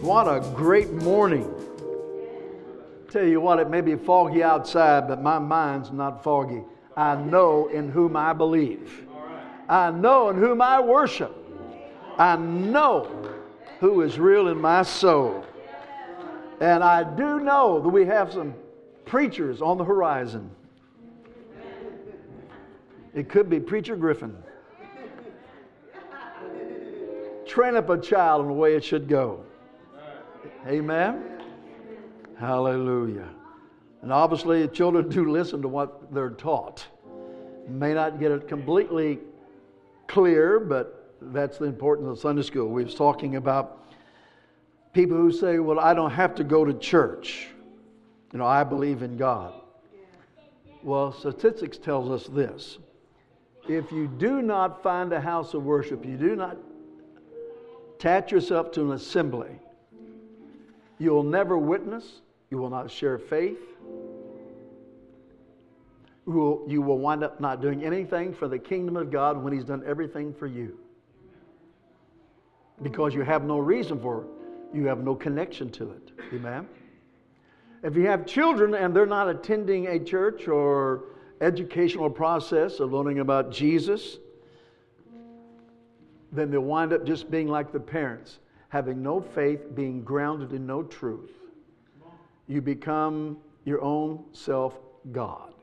What a great morning. Tell you what, it may be foggy outside, but my mind's not foggy. I know in whom I believe. I know in whom I worship. I know who is real in my soul. And I do know that we have some preachers on the horizon. It could be Preacher Griffin. Train up a child in the way it should go. Amen? Hallelujah. And obviously, children do listen to what they're taught. May not get it completely clear, but that's the importance of Sunday school. We was talking about people who say, well, I don't have to go to church. You know, I believe in God. Well, statistics tells us this. If you do not find a house of worship, you do not attach yourself to an assembly, you will never witness, you will not share faith, you will wind up not doing anything for the kingdom of God when He's done everything for you. Because you have no reason for it. You have no connection to it. Amen? If you have children and they're not attending a church or educational process of learning about Jesus, then they'll wind up just being like the parents, having no faith, being grounded in no truth. You become your own self-God.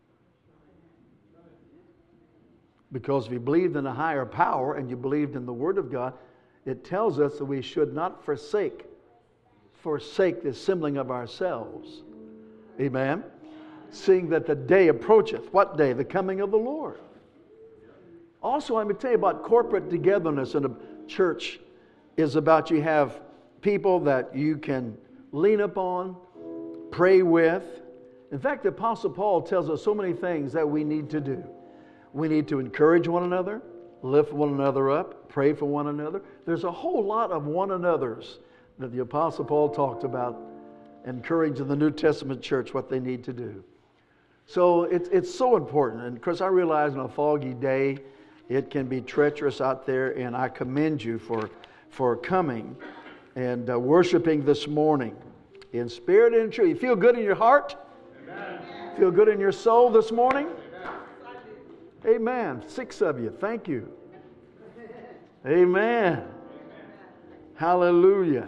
Because if you believed in a higher power and you believed in the Word of God, it tells us that we should not forsake the assembling of ourselves. Amen? Seeing that the day approacheth. What day? The coming of the Lord. Also, let me tell you about corporate togetherness in a church is about you have people that you can lean upon, pray with. In fact, the Apostle Paul tells us so many things that we need to do. We need to encourage one another, lift one another up, pray for one another. There's a whole lot of one another's that the Apostle Paul talked about, encouraging the New Testament church what they need to do. So it's so important. And of course, I realize on a foggy day, it can be treacherous out there, and I commend you for coming and worshiping this morning in spirit and in truth. You feel good in your heart? Amen. Feel good in your soul this morning? Amen. Amen. 6 of you. Thank you. Amen. Hallelujah.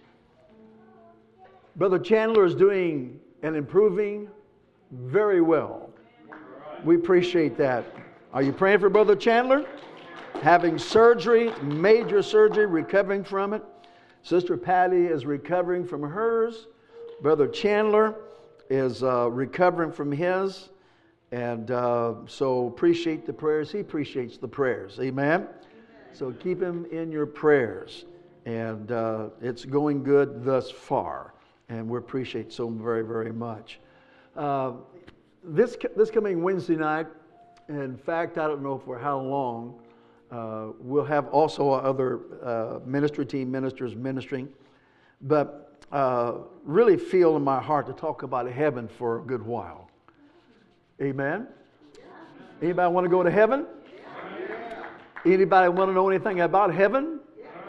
Brother Chandler is doing and improving very well. We appreciate that. Are you praying for Brother Chandler? Having surgery, major surgery, recovering from it. Sister Patty is recovering from hers. Brother Chandler is recovering from his. And so appreciate the prayers. He appreciates the prayers. Amen? So keep him in your prayers. And it's going good thus far. And we appreciate so very, very much. This coming Wednesday night, in fact, I don't know for how long, we'll have also other ministry team ministers ministering. But really feel in my heart to talk about heaven for a good while. Amen? Anybody want to go to heaven? Anybody want to know anything about heaven?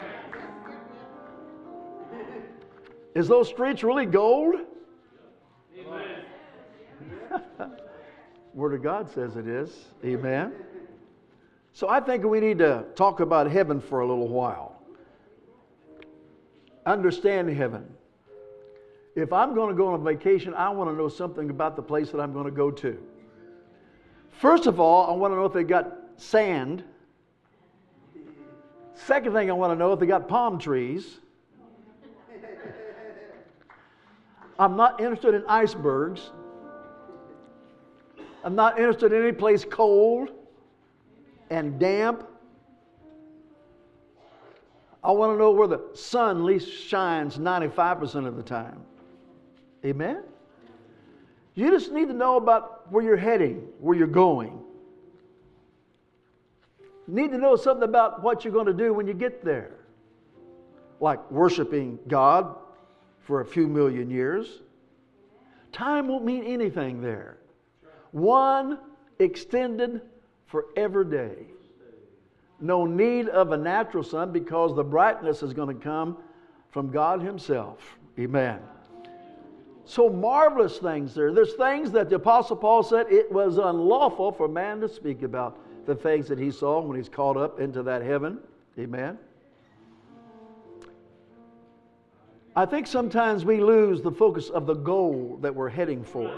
Is those streets really gold? Word of God says it is. Amen. So I think we need to talk about heaven for a little while. Understand heaven. If I'm going to go on a vacation, I want to know something about the place that I'm going to go to. First of all, I want to know if they got sand. Second thing I want to know if they got palm trees. I'm not interested in icebergs. I'm not interested in any place cold and damp. I want to know where the sun at least shines 95% of the time. Amen? You just need to know about where you're heading, where you're going. You need to know something about what you're going to do when you get there. Like worshiping God for a few million years. Time won't mean anything there. One extended forever day. No need of a natural sun because the brightness is going to come from God Himself. Amen. So marvelous things there. There's things that the Apostle Paul said it was unlawful for man to speak about, the things that he saw when he's caught up into that heaven. Amen. I think sometimes we lose the focus of the goal that we're heading for.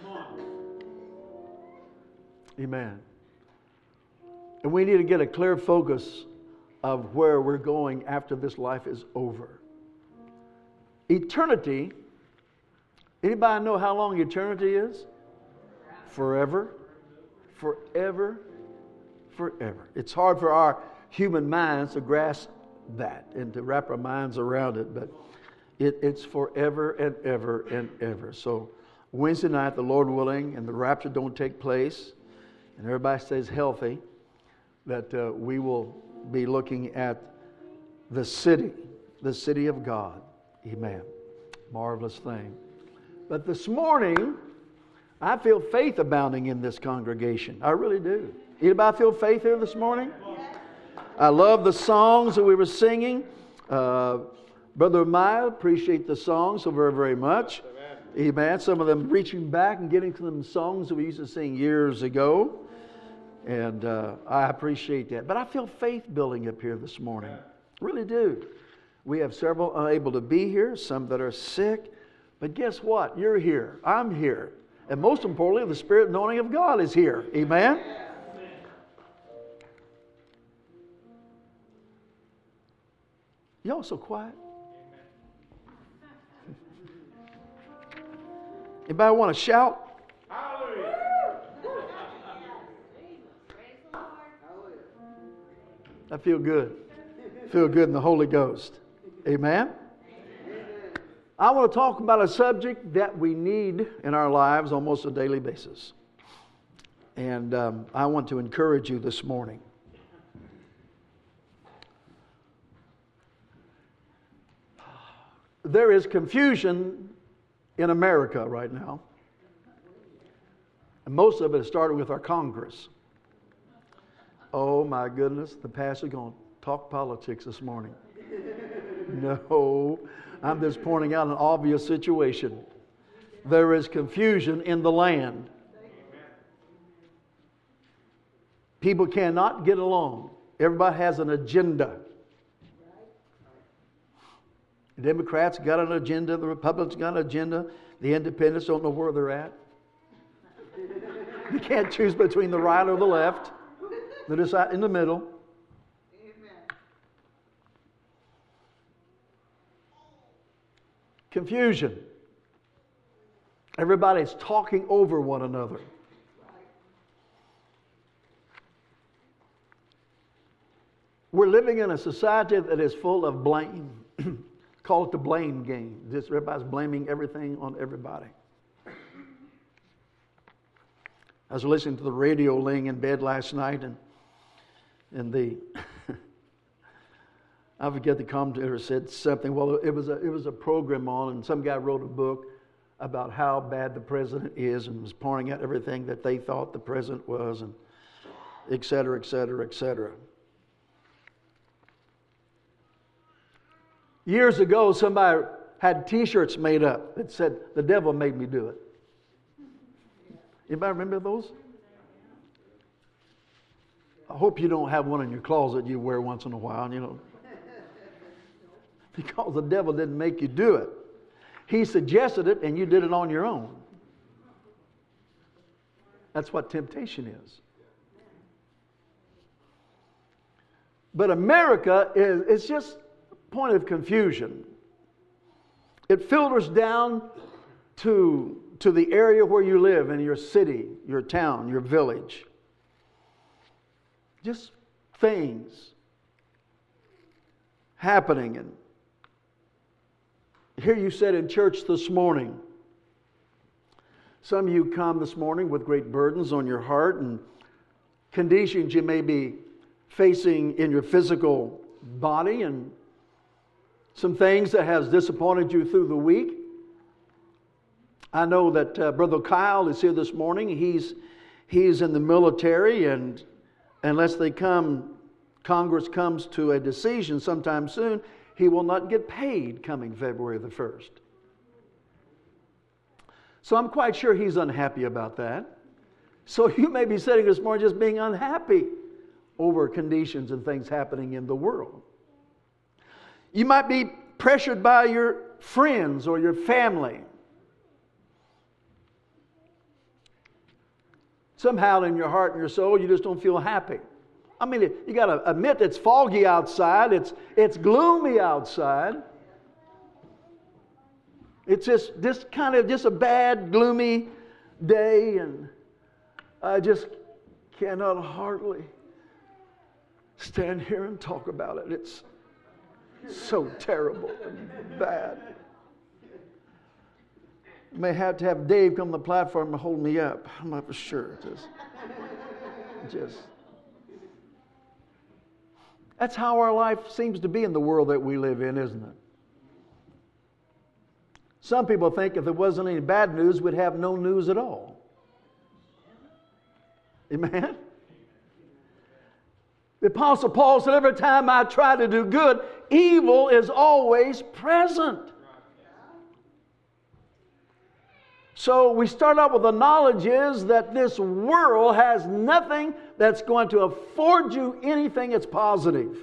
Amen. And we need to get a clear focus of where we're going after this life is over. Eternity. Anybody know how long eternity is? Forever. Forever. Forever. It's hard for our human minds to grasp that and to wrap our minds around it, but it's forever and ever and ever. So Wednesday night, the Lord willing, and the rapture don't take place, and everybody stays healthy, that we will be looking at the city of God. Amen. Marvelous thing. But this morning, I feel faith abounding in this congregation. I really do. Anybody feel faith here this morning? I love the songs that we were singing. Brother Maya, appreciate the songs so very, very much. Amen. Some of them reaching back and getting to them songs that we used to sing years ago. And I appreciate that. But I feel faith building up here this morning. Really do. We have several unable to be here, some that are sick. But guess what? You're here. I'm here. And most importantly, the Spirit anointing of God is here. Amen? Y'all so quiet. Anybody want to shout? I feel good. Feel good in the Holy Ghost. Amen? I want to talk about a subject that we need in our lives almost on a daily basis. And I want to encourage you this morning. There is confusion in America right now. And most of it has started with our Congress. Oh my goodness, the pastor's going to talk politics this morning. No, I'm just pointing out an obvious situation. There is confusion in the land. People cannot get along. Everybody has an agenda. The Democrats got an agenda. The Republicans got an agenda. The Independents don't know where they're at. You can't choose between the right or the left. They're just out in the middle. Confusion. Everybody's talking over one another. We're living in a society that is full of blame. Call it the blame game. Just everybody's blaming everything on everybody. I was listening to the radio laying in bed last night, and the I forget the commentator said something. Well, it was a program on, and some guy wrote a book about how bad the president is, and was pointing out everything that they thought the president was, and et cetera, et cetera, et cetera. Years ago, somebody had T-shirts made up that said, "The devil made me do it." Anybody remember those? I hope you don't have one in your closet you wear once in a while, because the devil didn't make you do it. He suggested it and you did it on your own. That's what temptation is. But America it's just a point of confusion. It filters down to the area where you live, in your city, your town, your village. Just things happening. And here you said in church this morning, some of you come this morning with great burdens on your heart and conditions you may be facing in your physical body, and some things that has disappointed you through the week. I know that Brother Kyle is here this morning. He's in the military, and unless Congress comes to a decision sometime soon, he will not get paid coming February the 1st. So I'm quite sure he's unhappy about that. So you may be sitting this morning just being unhappy over conditions and things happening in the world. You might be pressured by your friends or your family. Somehow in your heart and your soul, you just don't feel happy. I mean, you got to admit it's foggy outside. It's gloomy outside. It's just kind of just a bad, gloomy day, and I just cannot hardly stand here and talk about it. It's so terrible and bad. May have to have Dave come to the platform and hold me up. I'm not for sure. Just. That's how our life seems to be in the world that we live in, isn't it? Some people think if there wasn't any bad news, we'd have no news at all. Amen? The Apostle Paul said, every time I try to do good, evil is always present. So we start out with the knowledge is that this world has nothing that's going to afford you anything that's positive.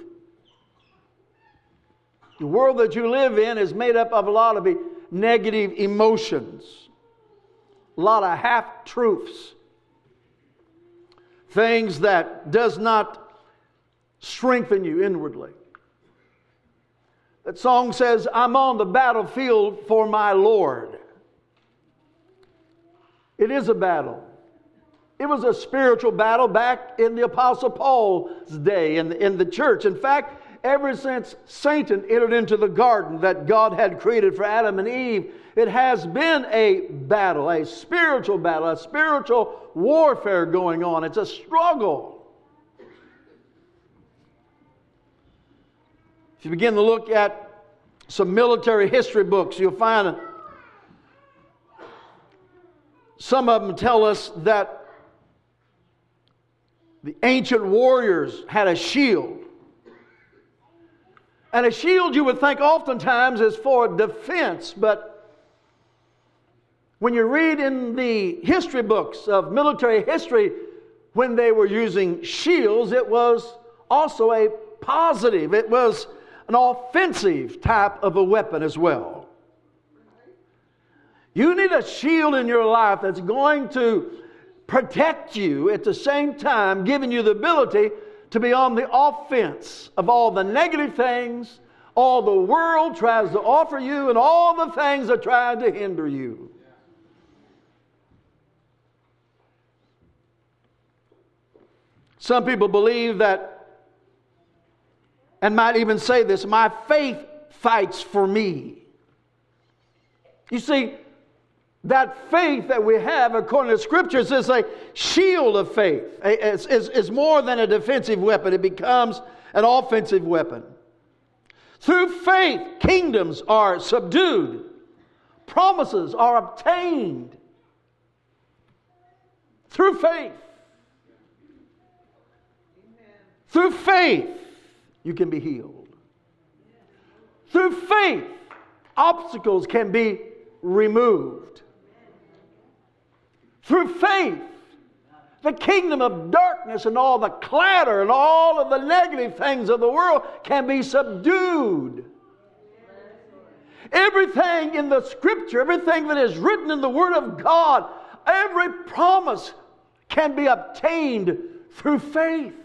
The world that you live in is made up of a lot of negative emotions, a lot of half-truths, things that does not strengthen you inwardly. That song says, I'm on the battlefield for my Lord. It is a battle. It was a spiritual battle back in the Apostle Paul's day in the church. In fact, ever since Satan entered into the garden that God had created for Adam and Eve, it has been a battle, a spiritual warfare going on. It's a struggle. If you begin to look at some military history books, you'll find some of them tell us that the ancient warriors had a shield. And a shield, you would think oftentimes is for defense, but when you read in the history books of military history, when they were using shields, it was also a positive. It was an offensive type of a weapon as well. You need a shield in your life that's going to protect you at the same time, giving you the ability to be on the offense of all the negative things, all the world tries to offer you, and all the things that try to hinder you. Some people believe that, and might even say this, my faith fights for me. You see, that faith that we have, according to Scriptures, is a shield of faith. It's more than a defensive weapon. It becomes an offensive weapon. Through faith, kingdoms are subdued. Promises are obtained. Through faith. Through faith, you can be healed. Through faith, obstacles can be removed. Through faith, the kingdom of darkness and all the clatter and all of the negative things of the world can be subdued. Everything in the Scripture, everything that is written in the Word of God, every promise can be obtained through faith.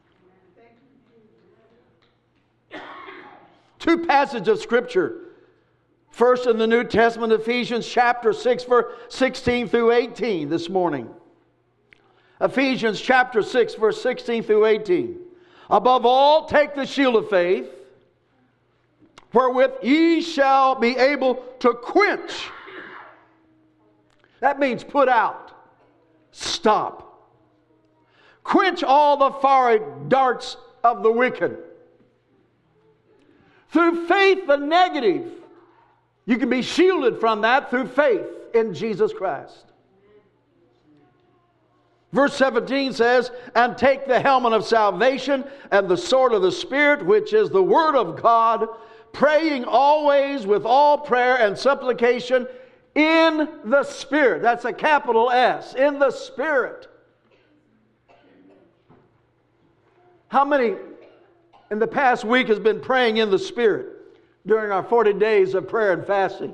Two passages of Scripture. First in the New Testament, Ephesians chapter 6, verse 16 through 18 this morning. Ephesians chapter 6, verse 16 through 18. Above all, take the shield of faith, wherewith ye shall be able to quench. That means put out. Stop. Quench all the fiery darts of the wicked. Through faith, the negative, you can be shielded from that through faith in Jesus Christ. Verse 17 says, and take the helmet of salvation and the sword of the Spirit, which is the Word of God, praying always with all prayer and supplication in the Spirit. That's a capital S, in the Spirit. How many in the past week has been praying in the Spirit during our 40 days of prayer and fasting?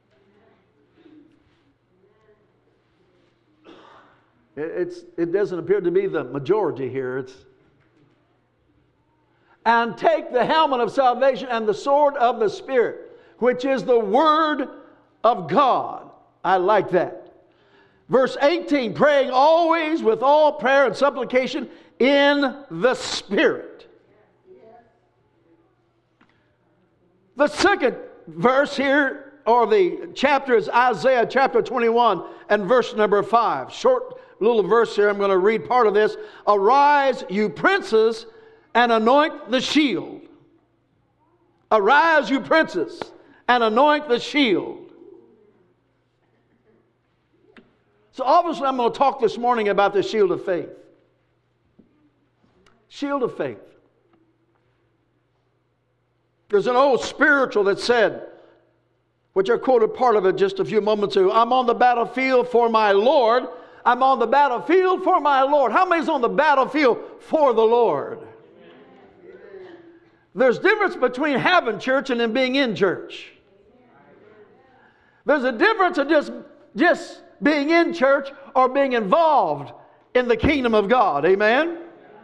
It doesn't appear to be the majority here. And take the helmet of salvation and the sword of the Spirit, which is the Word of God. I like that. Verse 18, praying always with all prayer and supplication in the Spirit. The second verse here, or the chapter, is Isaiah chapter 21 and verse number 5. Short little verse here. I'm going to read part of this. Arise, you princes, and anoint the shield. Arise, you princes, and anoint the shield. So obviously I'm going to talk this morning about the shield of faith. Shield of faith. There's an old spiritual that said, which I quoted part of it just a few moments ago, I'm on the battlefield for my Lord. I'm on the battlefield for my Lord. How many's on the battlefield for the Lord? There's difference between having church and then being in church. There's a difference of just being in church or being involved in the kingdom of God. Amen?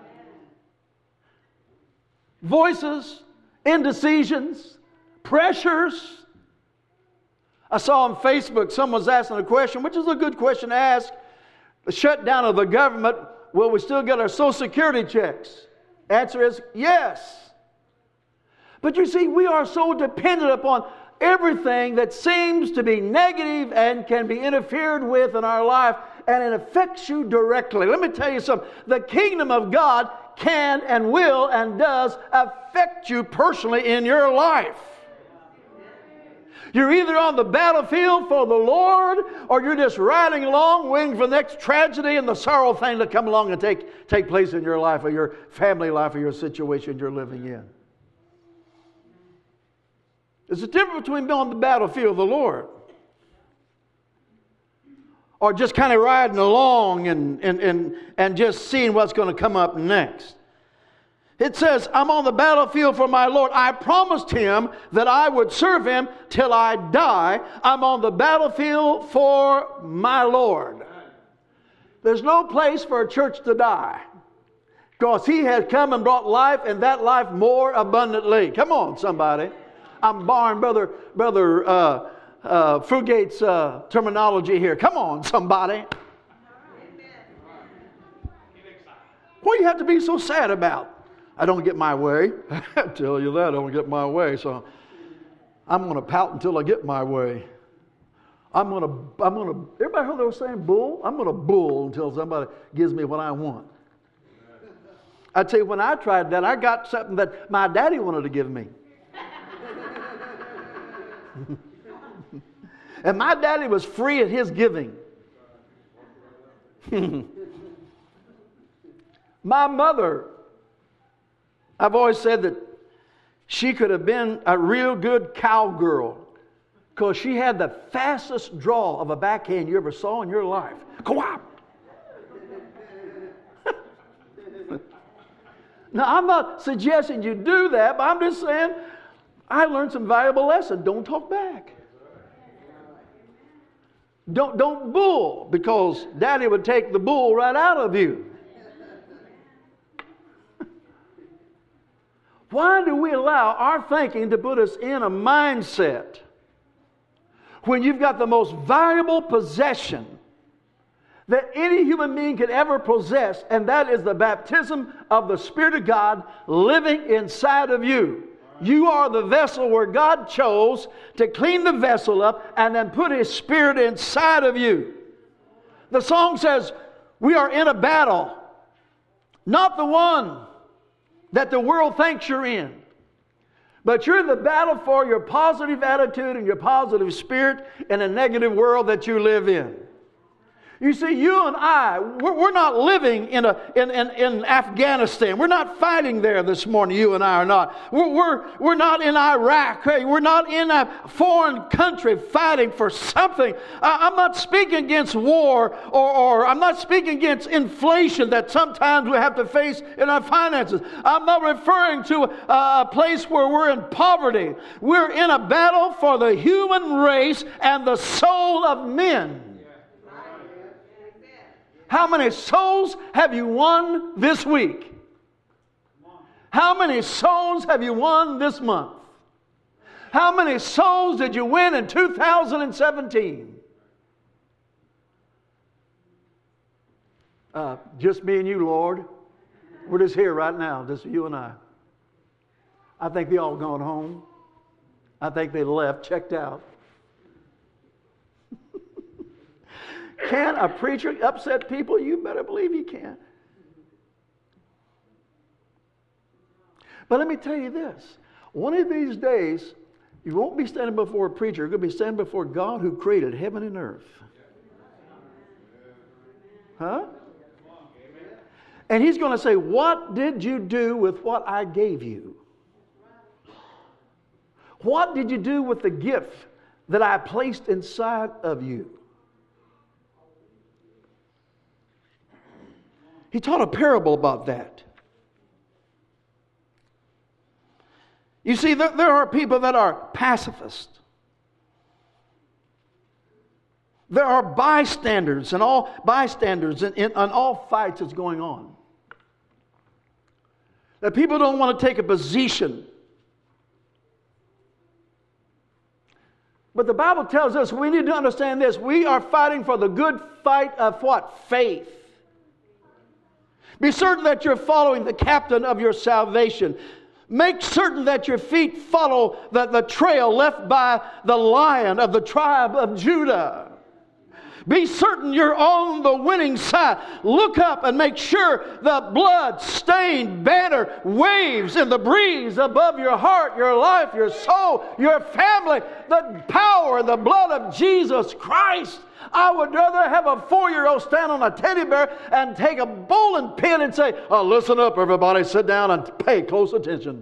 Voices, indecisions, pressures. I saw on Facebook someone's asking a question, which is a good question to ask. The shutdown of the government, will we still get our Social Security checks? Answer is yes. But you see, we are so dependent upon everything that seems to be negative and can be interfered with in our life, and it affects you directly. Let me tell you something. The kingdom of God can and will and does affect you personally in your life. You're either on the battlefield for the Lord, or you're just riding along waiting for the next tragedy and the sorrow thing to come along and take place in your life or your family life or your situation you're living in. There's a difference between being on the battlefield of the Lord or just kind of riding along and just seeing what's going to come up next. It says, I'm on the battlefield for my Lord. I promised Him that I would serve Him till I die. I'm on the battlefield for my Lord. There's no place for a church to die, because He has come and brought life, and that life more abundantly. Come on, somebody. I'm borrowing Brother Frugate's terminology here. Come on, somebody. What do you have to be so sad about? I don't get my way. I tell you that, I don't get my way. So I'm going to pout until I get my way. I'm going to, everybody heard they were saying bull? I'm going to bull until somebody gives me what I want. I tell you, when I tried that, I got something that my daddy wanted to give me. And my daddy was free at his giving. My mother, I've always said that she could have been a real good cowgirl, because she had the fastest draw of a backhand you ever saw in your life. Go out. Now, I'm not suggesting you do that, but I'm just saying I learned some valuable lessons. Don't talk back. Don't bull, because Daddy would take the bull right out of you. Why do we allow our thinking to put us in a mindset when you've got the most valuable possession that any human being could ever possess, and that is the baptism of the Spirit of God living inside of you? You are the vessel where God chose to clean the vessel up and then put His Spirit inside of you. The song says, we are in a battle, not the one that the world thinks you're in, but you're in the battle for your positive attitude and your positive spirit in a negative world that you live in. You see, you and I, we're not living in Afghanistan. We're not fighting there this morning. You and I are not. We're not in Iraq. Hey, we're not in a foreign country fighting for something. I'm not speaking against war, or I'm not speaking against inflation that sometimes we have to face in our finances. I'm not referring to a place where we're in poverty. We're in a battle for the human race and the soul of men. How many souls have you won this week? How many souls have you won this month? How many souls did you win in 2017? Just me and you, Lord. We're just here right now, just you and I. I think they all gone home. I think they left, checked out. Can a preacher upset people? You better believe he can. But let me tell you this. One of these days, you won't be standing before a preacher. You're going to be standing before God who created heaven and earth. Huh? And He's going to say, what did you do with what I gave you? What did you do with the gift that I placed inside of you? He taught a parable about that. You see, there are people that are pacifists. There are bystanders and all on all fights that's going on. That people don't want to take a position. But the Bible tells us we need to understand this. We are fighting for the good fight of what? Faith. Be certain that you're following the captain of your salvation. Make certain that your feet follow the trail left by the lion of the tribe of Judah. Be certain you're on the winning side. Look up and make sure the blood-stained banner waves in the breeze above your heart, your life, your soul, your family. The power and the blood of Jesus Christ. I would rather have a 4-year-old stand on a teddy bear and take a bowling pin and say, oh, listen up, everybody, sit down and pay close attention.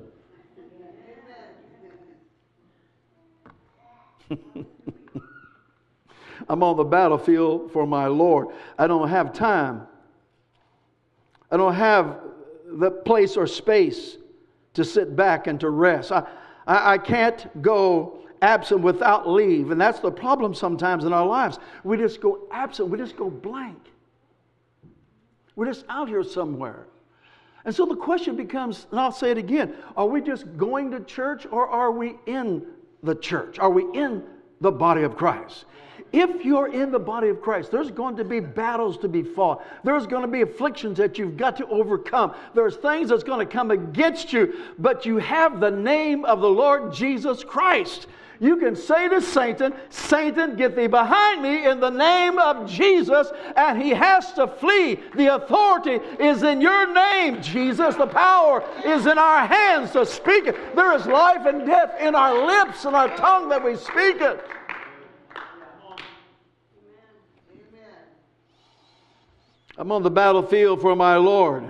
I'm on the battlefield for my Lord. I don't have time. I don't have the place or space to sit back and to rest. I can't go absent without leave. And that's the problem sometimes in our lives. We just go absent. We just go blank. We're just out here somewhere. And so the question becomes, and I'll say it again, are we just going to church or are we in the church? Are we in the body of Christ? If you're in the body of Christ, there's going to be battles to be fought. There's going to be afflictions that you've got to overcome. There's things that's going to come against you, but you have the name of the Lord Jesus Christ. You can say to Satan, Satan, get thee behind me in the name of Jesus, and he has to flee. The authority is in your name, Jesus. The power is in our hands to speak it. There is life and death in our lips and our tongue that we speak it. I'm on the battlefield for my Lord.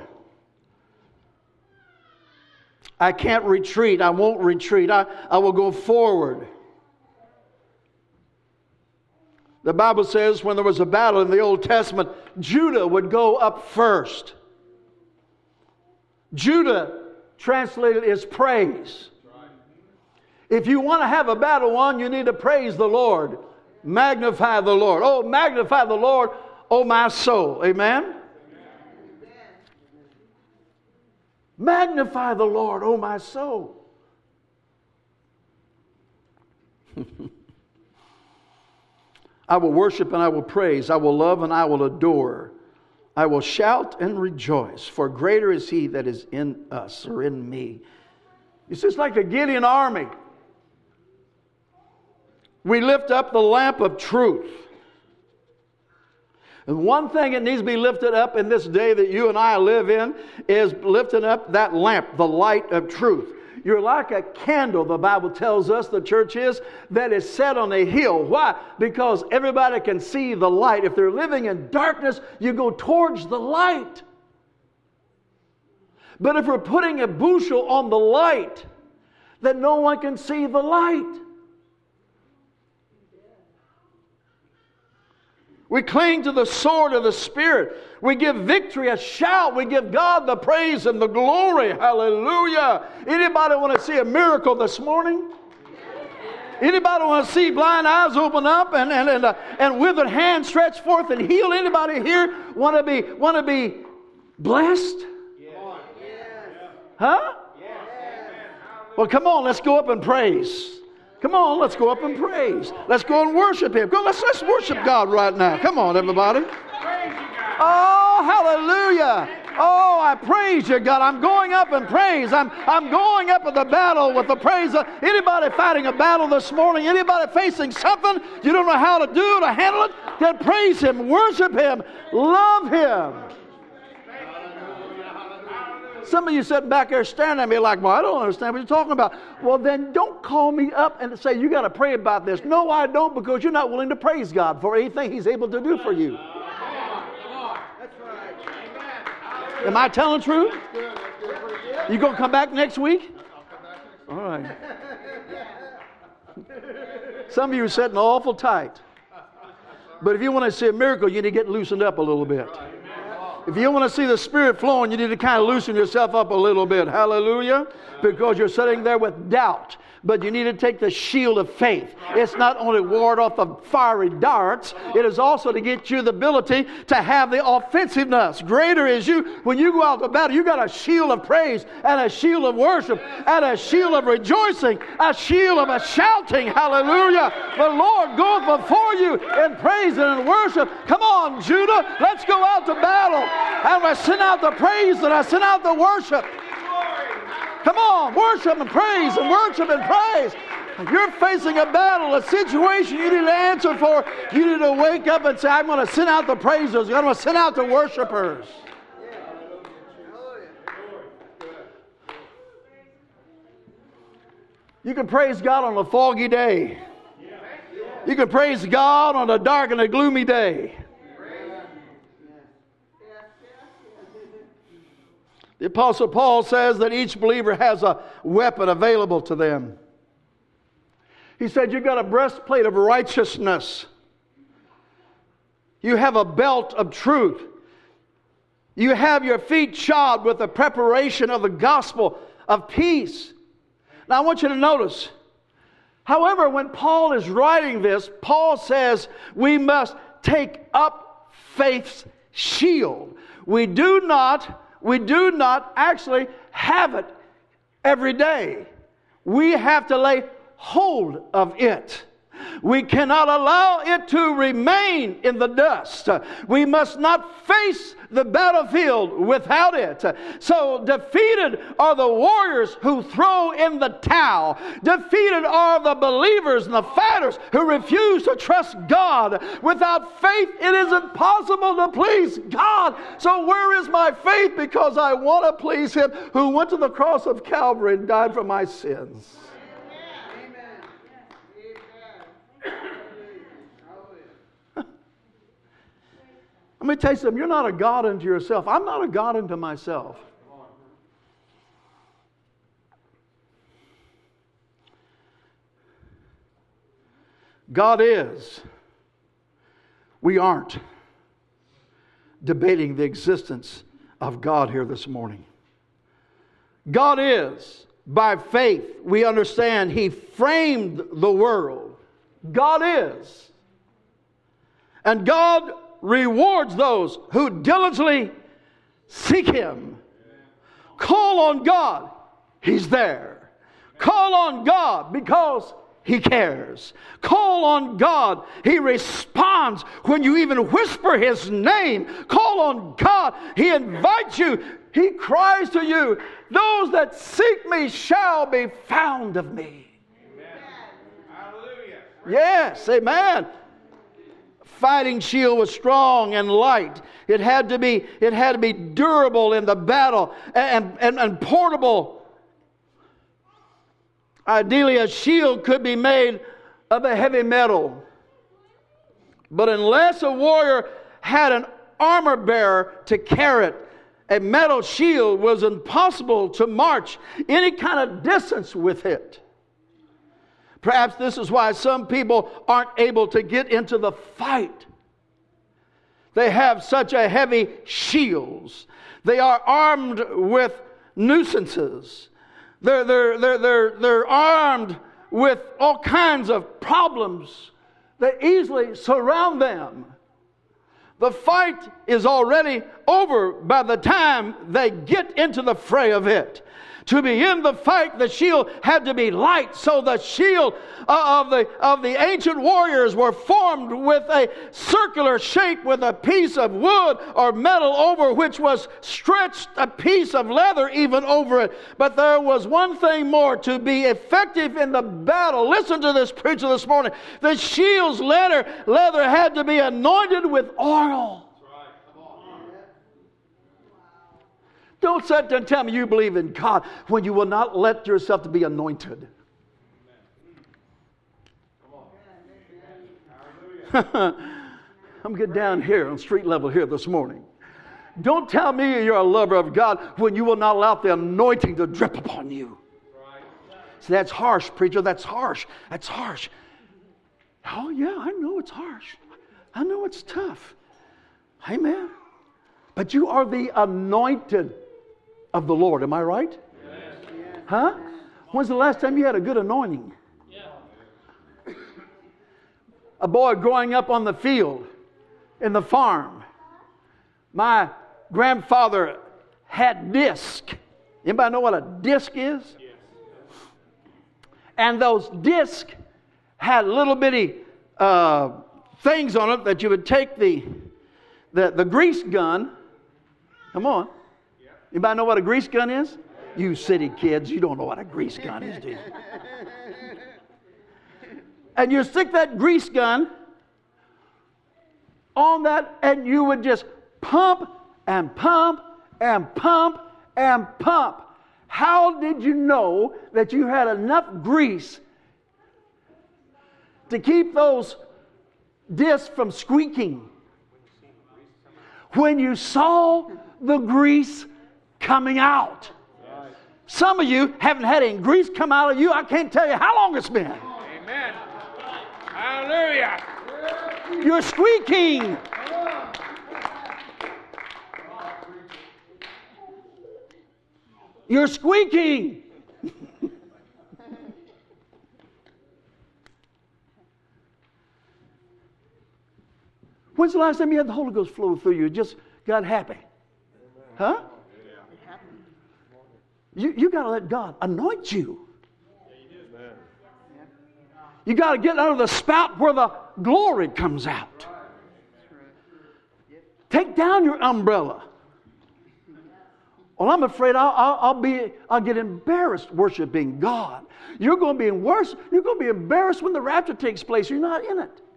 I can't retreat. I won't retreat. I will go forward. The Bible says when there was a battle in the Old Testament, Judah would go up first. Judah translated is praise. If you want to have a battle won, you need to praise the Lord. Magnify the Lord. Oh, magnify the Lord, oh my soul. Amen? Amen. Magnify the Lord, oh my soul. I will worship and I will praise. I will love and I will adore. I will shout and rejoice, for greater is He that is in us or in me. It's just like the Gideon army. We lift up the lamp of truth. And one thing that needs to be lifted up in this day that you and I live in is lifting up that lamp, the light of truth. You're like a candle, the Bible tells us, the church is, that is set on a hill. Why? Because everybody can see the light. If they're living in darkness, you go towards the light. But if we're putting a bushel on the light, then no one can see the light. We cling to the sword of the Spirit. We give victory a shout. We give God the praise and the glory. Hallelujah. Anybody want to see a miracle this morning? Anybody want to see blind eyes open up and withered hands stretched forth and healed? Anybody here want to be blessed? Huh? Well, come on, let's go up and praise. Come on, let's go up and praise. Let's go and worship Him. Let's worship God right now. Come on, everybody. Oh, hallelujah. Oh, I praise you, God. I'm going up in praise. I'm going up in the battle with the praise. Anybody fighting a battle this morning? Anybody facing something you don't know how to do to handle it? Then praise Him, worship Him, love Him. Some of you sitting back there staring at me like, well, I don't understand what you're talking about. Well, then don't call me up and say, you got to pray about this. No, I don't, because you're not willing to praise God for anything He's able to do for you. Am I telling the truth? You going to come back next week? All right. Some of you are sitting awful tight. But if you want to see a miracle, you need to get loosened up a little bit. If you want to see the Spirit flowing, you need to kind of loosen yourself up a little bit. Hallelujah. Because you're sitting there with doubt. But you need to take the shield of faith. It's not only ward off the fiery darts, it is also to get you the ability to have the offensiveness. Greater is you. When you go out to battle, you got a shield of praise and a shield of worship and a shield of rejoicing, a shield of a shouting. Hallelujah. The Lord goeth before you in praise and in worship. Come on, Judah. Let's go out to battle. And I send out the praise and I send out the worship. Come on, worship and praise and worship and praise. If you're facing a battle, a situation you need to answer for, you need to wake up and say, I'm going to send out the praisers. I'm going to send out the worshipers. You can praise God on a foggy day. You can praise God on a dark and a gloomy day. The Apostle Paul says that each believer has a weapon available to them. He said, you've got a breastplate of righteousness. You have a belt of truth. You have your feet shod with the preparation of the gospel of peace. Now I want you to notice, however, when Paul is writing this, Paul says we must take up faith's shield. We do not actually have it every day. We have to lay hold of it. We cannot allow it to remain in the dust. We must not face the battlefield without it. So defeated are the warriors who throw in the towel. Defeated are the believers and the fighters who refuse to trust God. Without faith, it is impossible to please God. So where is my faith? Because I want to please Him who went to the cross of Calvary and died for my sins. Let me tell you something. You're not a God unto yourself. I'm not a God unto myself. God is. We aren't debating the existence of God here this morning. God is. By faith, we understand He framed the world. God is. And God rewards those who diligently seek Him. Call on God, He's there. Call on God because He cares. Call on God, He responds when you even whisper His name. Call on God, He invites you. He cries to you, those that seek me shall be found of me. Amen. Hallelujah. Yes, amen. Fighting shield was strong and light. It had to be durable in the battle and portable Ideally, a shield could be made of a heavy metal. But unless a warrior had an armor bearer to carry it, a metal shield was impossible to march any kind of distance with it. Perhaps this is why some people aren't able to get into the fight. They have such a heavy shields. They are armed with nuisances. They're armed with all kinds of problems that easily surround them. The fight is already over by the time they get into the fray of it. To begin the fight, the shield had to be light. So the shield of the ancient warriors were formed with a circular shape with a piece of wood or metal over which was stretched a piece of leather even over it. But there was one thing more. To be effective in the battle, listen to this preacher this morning, the shield's leather had to be anointed with oil. Don't sit there and tell me you believe in God when you will not let yourself to be anointed. I'm getting down here on street level here this morning. Don't tell me you're a lover of God when you will not allow the anointing to drip upon you. See, that's harsh, preacher. That's harsh. That's harsh. Oh, yeah, I know it's harsh. I know it's tough. Amen. But you are the anointed of the Lord. Am I right? Yes. Huh? When's the last time you had a good anointing? Yeah. A boy growing up on the field in the farm. My grandfather had disc. Anybody know what a disc is? Yes. And those discs had little bitty things on it that you would take the grease gun. Come on. Anybody know what a grease gun is? You city kids, you don't know what a grease gun is, do you? And you stick that grease gun on that, and you would just pump and pump and pump and pump. How did you know that you had enough grease to keep those discs from squeaking? When you saw the grease coming out. Some of you haven't had any grease come out of you. I can't tell you how long it's been. Amen. Hallelujah. You're squeaking. You're squeaking. When's the last time you had the Holy Ghost flow through you? Just got happy? Huh? You got to let God anoint you. You got to get under the spout where the glory comes out. Take down your umbrella. Well, I'm afraid I'll get embarrassed worshiping God. You're going to be worse. You're going to be embarrassed when the rapture takes place. You're not in it.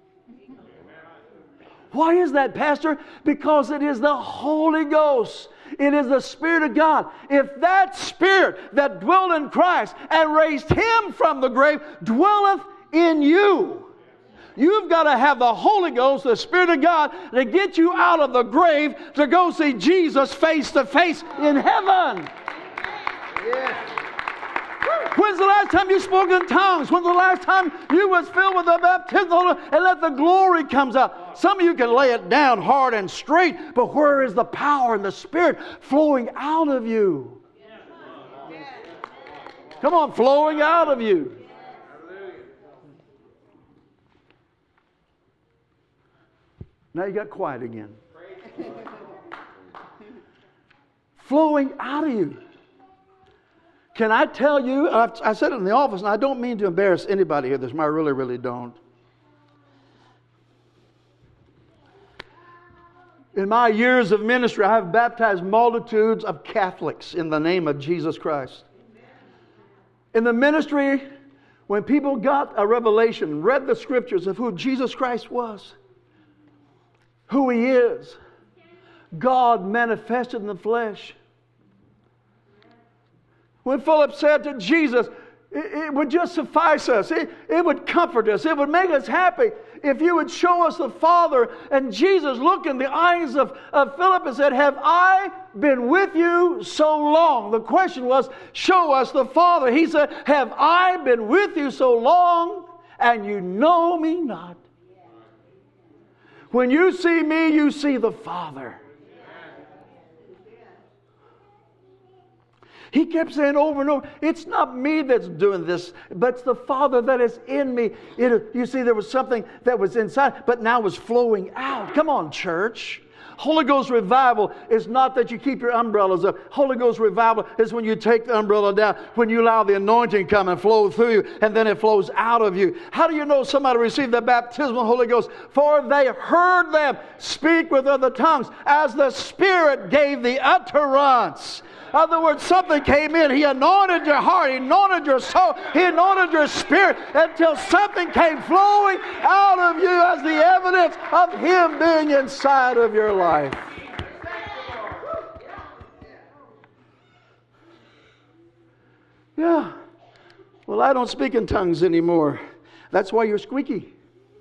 Why is that, Pastor? Because it is the Holy Ghost. It is the Spirit of God. If that Spirit that dwelt in Christ and raised Him from the grave dwelleth in you, you've got to have the Holy Ghost, the Spirit of God, to get you out of the grave to go see Jesus face to face in heaven. Yes. When's the last time you spoke in tongues? When's the last time you was filled with the baptism and let the glory comes out? Some of you can lay it down hard and straight, but where is the power and the Spirit flowing out of you? Come on, flowing out of you. Now you got quiet again. Flowing out of you. Can I tell you, I said it in the office, and I don't mean to embarrass anybody here this morning. I really, really don't. In my years of ministry, I have baptized multitudes of Catholics in the name of Jesus Christ. In the ministry, when people got a revelation, read the scriptures of who Jesus Christ was, who He is, God manifested in the flesh. When Philip said to Jesus, It would just suffice us. It would comfort us. It would make us happy if you would show us the Father. And Jesus looked in the eyes of Philip and said, have I been with you so long? The question was, show us the Father. He said, have I been with you so long and you know me not? When you see me, you see the Father. He kept saying over and over, it's not me that's doing this, but it's the Father that is in me. You see, there was something that was inside, but now was flowing out. Come on, church. Holy Ghost revival is not that you keep your umbrellas up. Holy Ghost revival is when you take the umbrella down, when you allow the anointing come and flow through you, and then it flows out of you. How do you know somebody received the baptism of the Holy Ghost? For they heard them speak with other tongues as the Spirit gave the utterance. In other words, something came in. He anointed your heart. He anointed your soul. He anointed your spirit until something came flowing out of you as the evidence of Him being inside of your life. Yeah. Well, I don't speak in tongues anymore. That's why you're squeaky.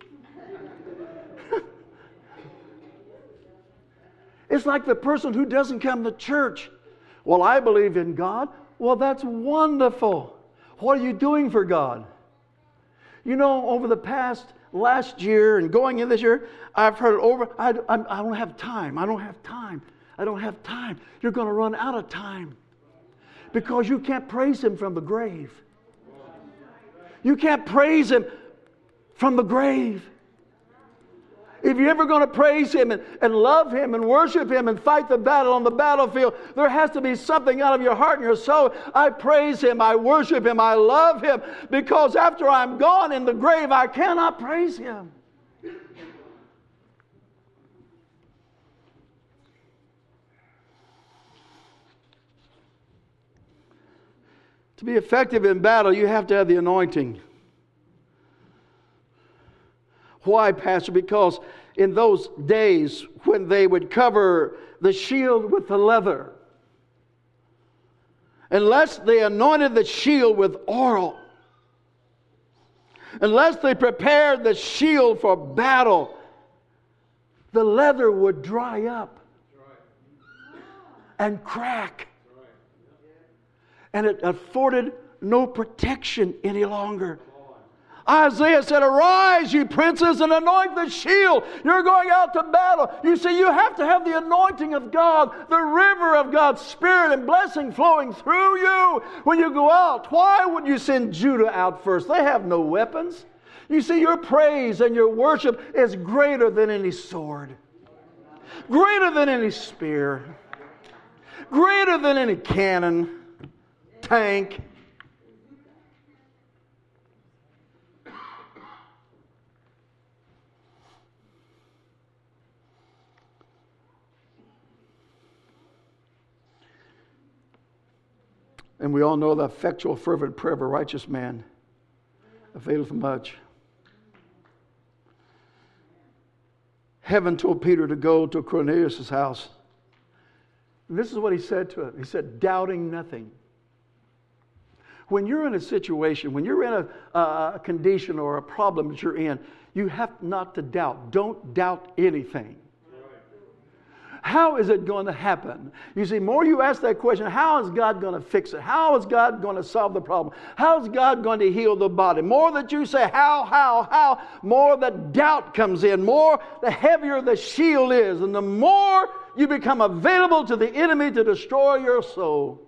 It's like the person who doesn't come to church. Well, I believe in God. Well, that's wonderful. What are you doing for God? You know, over the last year and going in this year, I've heard over, I don't have time. I don't have time. I don't have time. You're going to run out of time because you can't praise Him from the grave. You can't praise Him from the grave. If you're ever going to praise Him and love Him and worship Him and fight the battle on the battlefield, there has to be something out of your heart and your soul. I praise Him, I worship Him, I love Him, because after I'm gone in the grave, I cannot praise Him. To be effective in battle, you have to have the anointing. Why, Pastor? Because in those days when they would cover the shield with the leather, unless they anointed the shield with oil, unless they prepared the shield for battle, the leather would dry up and crack. And it afforded no protection any longer. Isaiah said, arise, you princes, and anoint the shield. You're going out to battle. You see, you have to have the anointing of God, the river of God's Spirit and blessing flowing through you when you go out. Why would you send Judah out first? They have no weapons. You see, your praise and your worship is greater than any sword, greater than any spear, greater than any cannon, tank. And we all know the effectual, fervent prayer of a righteous man availeth much. Heaven told Peter to go to Cornelius' house. And this is what he said to him. He said, doubting nothing. When you're in a situation, when you're in a condition or a problem that you're in, you have not to doubt. Don't doubt anything. How is it going to happen? You see, more you ask that question, how is God going to fix it? How is God going to solve the problem? How is God going to heal the body? More that you say, how, more the doubt comes in. More, the heavier the shield is. And the more you become available to the enemy to destroy your soul.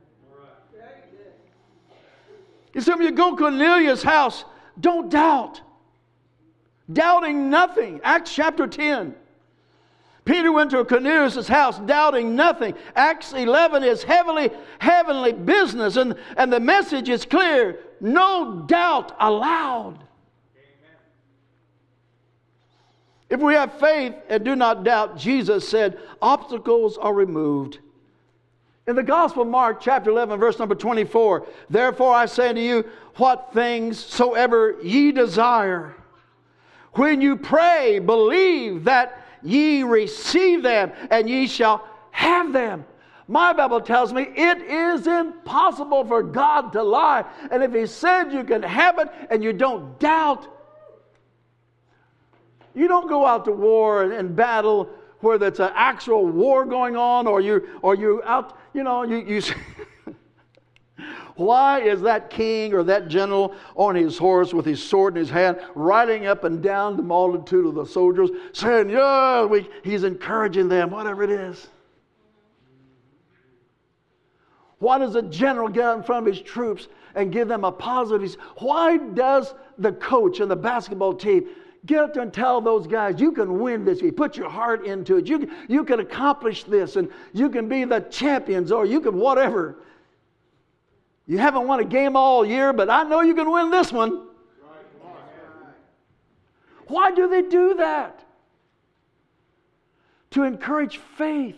You see, when you go to Cornelius' house, don't doubt. Doubting nothing. Acts chapter 10. Peter went to Cornelius' house doubting nothing. Acts 11 is heavenly business. And the message is clear. No doubt allowed. Amen. If we have faith and do not doubt, Jesus said, obstacles are removed. In the Gospel of Mark, chapter 11, verse number 24, therefore I say unto you, what things soever ye desire, when you pray, believe that ye receive them, and ye shall have them. My Bible tells me it is impossible for God to lie. And if He said you can have it and you don't doubt, you don't go out to war and battle where there's an actual war going on, or you out, you why is that king or that general on his horse with his sword in his hand riding up and down the multitude of the soldiers saying, he's encouraging them, whatever it is? Why does a general get out in front of his troops and give them a positive? Why does the coach and the basketball team get up there and tell those guys, you can win this. You put your heart into it. You can accomplish this, and you can be the champions, or you can whatever. You haven't won a game all year, but I know you can win this one. Why do they do that? To encourage faith.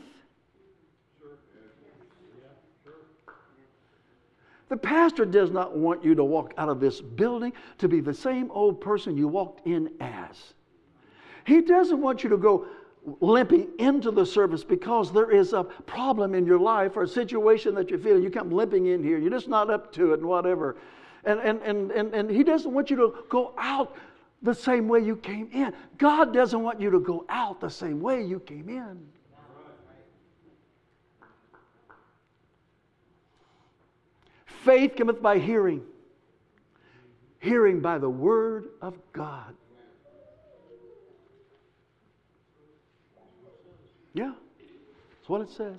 The pastor does not want you to walk out of this building to be the same old person you walked in as. He doesn't want you to go limping into the service because there is a problem in your life or a situation that you're feeling. You come limping in here. You're just not up to it and whatever. And He doesn't want you to go out the same way you came in. God doesn't want you to go out the same way you came in. Faith cometh by hearing. Hearing by the Word of God. Yeah, that's what it says.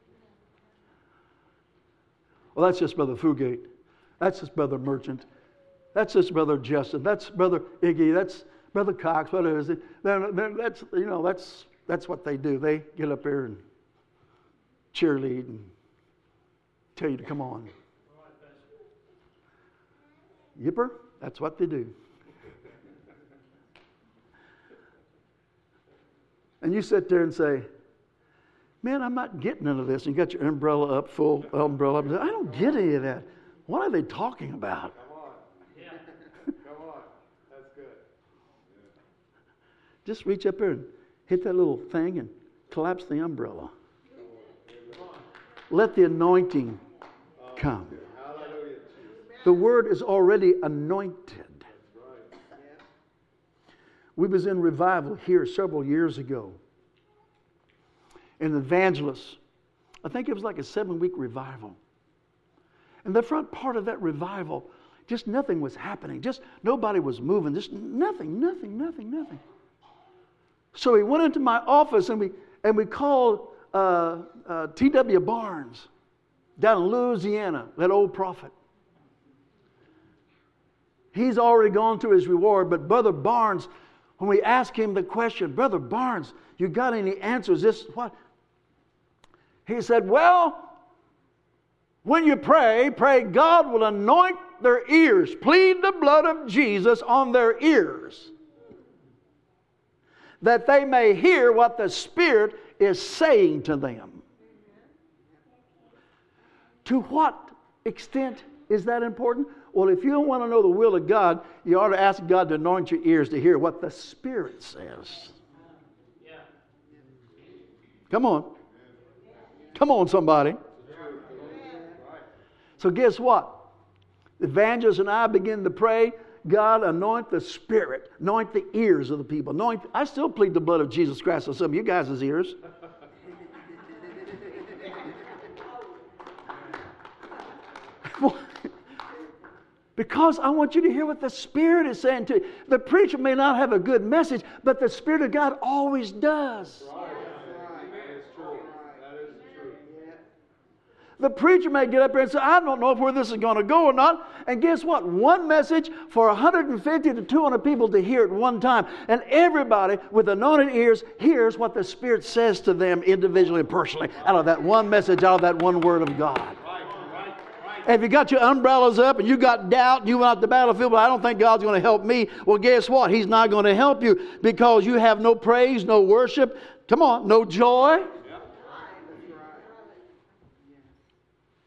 Well, that's just Brother Fugate. That's just Brother Merchant. That's just Brother Justin. That's Brother Iggy. That's Brother Cox. What is it? That's what they do. They get up there and cheerlead and tell you to come on. Yipper, that's what they do. And you sit there and say, man, I'm not getting none of this. And you got your umbrella up, full umbrella up. And say, I don't get any of that. What are they talking about? Come on. Yeah. Come on. That's good. Just reach up there and hit that little thing and collapse the umbrella. Let the anointing come. The Word is already anointed. We was in revival here several years ago. An evangelist. I think it was like a 7-week revival. And the front part of that revival, just nothing was happening. Just nobody was moving. Just nothing. So he went into my office and we called T.W. Barnes down in Louisiana, that old prophet. He's already gone through his reward, but Brother Barnes, when we asked him the question, Brother Barnes, you got any answers? This what? He said, well, when you pray God will anoint their ears. Plead the blood of Jesus on their ears, that they may hear what the Spirit is saying to them. To what extent is that important? Well, if you don't want to know the will of God, you ought to ask God to anoint your ears to hear what the Spirit says. Come on. Come on, somebody. So guess what? The evangelist and I begin to pray, God, anoint the Spirit. Anoint the ears of the people. I still plead the blood of Jesus Christ on some of you guys' ears. Because I want you to hear what the Spirit is saying to you. The preacher may not have a good message, but the Spirit of God always does. Right. That is true. That is true. The preacher may get up here and say, I don't know where this is going to go or not. And guess what? One message for 150 to 200 people to hear at one time. And everybody with anointed ears hears what the Spirit says to them individually and personally out of that one message, out of that one word of God. And if you got your umbrellas up and you got doubt and you went out the battlefield, but I don't think God's going to help me. Well, guess what? He's not going to help you because you have no praise, no worship. Come on, no joy.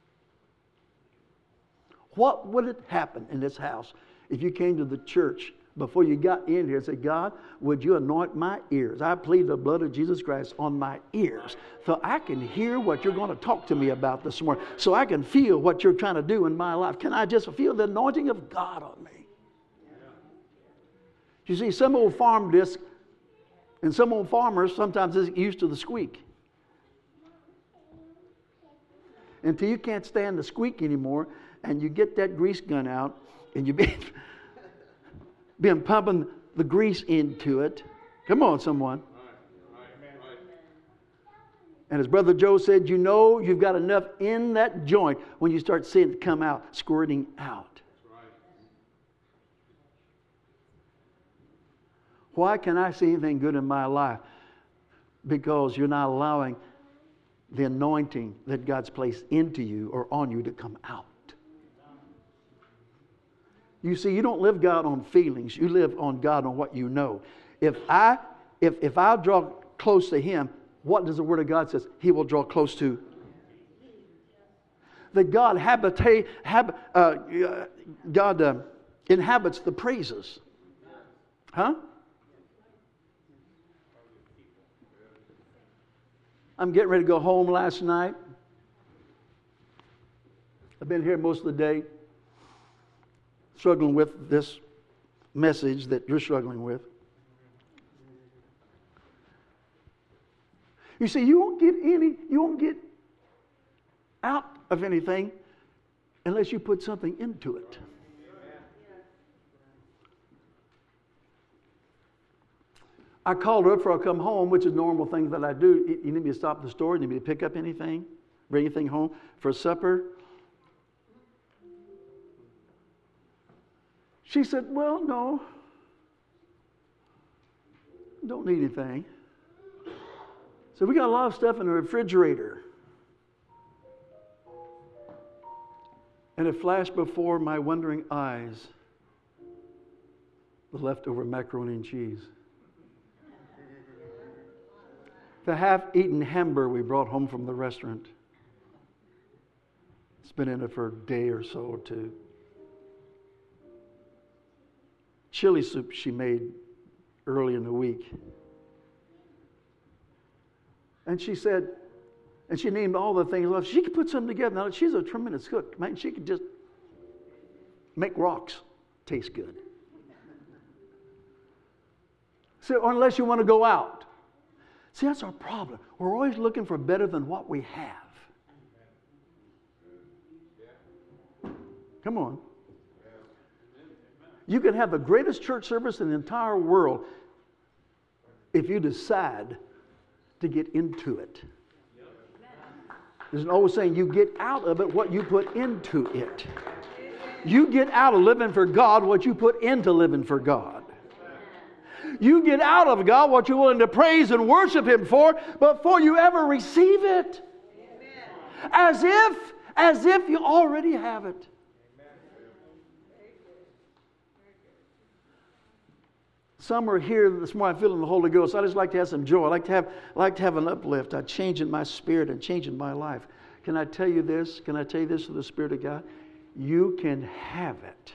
What would it happen in this house if you came to the church before you got in here, say, God, would you anoint my ears? I plead the blood of Jesus Christ on my ears so I can hear what you're going to talk to me about this morning, so I can feel what you're trying to do in my life. Can I just feel the anointing of God on me? You see, some old farm disc and some old farmers sometimes is used to the squeak. Until you can't stand the squeak anymore, and you get that grease gun out, and you've been pumping the grease into it. Come on, someone. And as Brother Joe said, you know you've got enough in that joint when you start seeing it come out, squirting out. Why can I see anything good in my life? Because you're not allowing the anointing that God's placed into you or on you to come out. You see, you don't live God on feelings. You live on God on what you know. If I draw close to Him, what does the Word of God says? He will draw close to. That God inhabits the praises. Huh? I'm getting ready to go home last night. I've been here most of the day, struggling with this message that you're struggling with. You see, you won't get out of anything unless you put something into it. I called her up before I come home, which is a normal thing that I do. You need me to stop at the store? You need me to pick up anything? Bring anything home for supper? She said, well, no. Don't need anything. So we got a lot of stuff in the refrigerator. And it flashed before my wondering eyes the leftover macaroni and cheese. The half-eaten hamburger we brought home from the restaurant. It's been in it for a day or so or two. Chili soup she made early in the week. And she said, and she named all the things. Well, she could put something together. Now, she's a tremendous cook. Man, she could just make rocks taste good. So, unless you want to go out. See, that's our problem. We're always looking for better than what we have. Come on. You can have the greatest church service in the entire world if you decide to get into it. There's an old saying, you get out of it what you put into it. You get out of living for God what you put into living for God. You get out of God what you're willing to praise and worship Him for before you ever receive it. As if you already have it. Some are here this morning, I'm feeling the Holy Ghost. I just like to have some joy. I like to have an uplift. I change in my spirit and change in my life. Can I tell you this? Can I tell you this to the Spirit of God? You can have it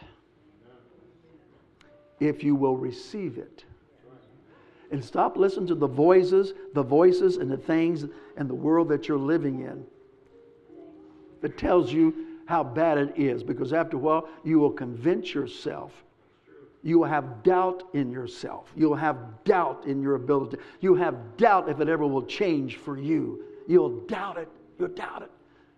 if you will receive it. And stop listening to the voices and the things and the world that you're living in that tells you how bad it is. Because after a while, you will convince yourself. You will have doubt in yourself. You'll have doubt in your ability. You have doubt if it ever will change for you. You'll doubt it. You'll doubt it.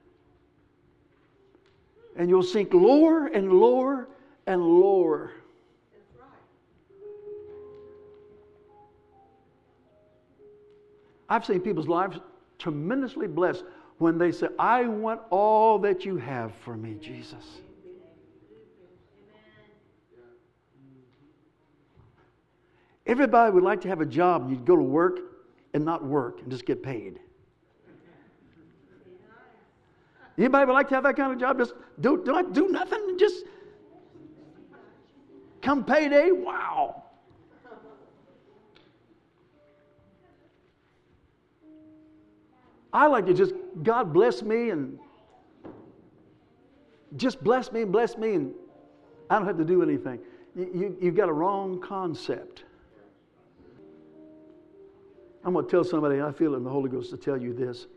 And you'll sink lower and lower and lower. That's right. I've seen people's lives tremendously blessed when they say, I want all that you have for me, Jesus. Everybody would like to have a job and you'd go to work and not work and just get paid. Anybody would like to have that kind of job? Just do nothing and just come payday? Wow. I like to just, God bless me and just bless me and I don't have to do anything. You've got a wrong concept. I'm going to tell somebody, I feel it in the Holy Ghost to tell you this.